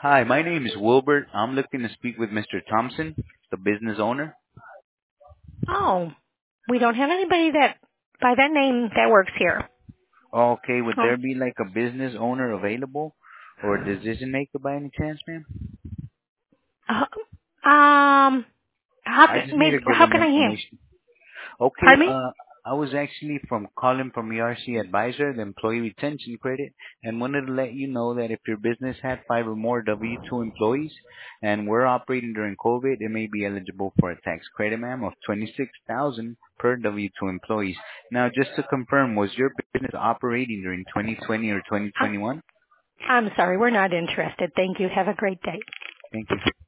Hi, my name is Wilbert. I'm looking to speak with Mr. Thompson, the business owner. Oh, we don't have anybody that by that name that works here. Okay, would Oh, there be like a business owner available or a decision maker by any chance, ma'am? um, I just need maybe to give how them can I hear? information. Okay, Pardon me? I was actually calling from ERC Advisor, the Employee Retention Credit, and wanted to let you know that if your business had 5 or more W-2 employees and we're operating during COVID, it may be eligible for a tax credit, ma'am, of 26,000 per W-2 employees. Now, just to confirm, was your business operating during 2020 or I, 2021? I'm sorry, we're not interested. Thank you. Have a great day. Thank you.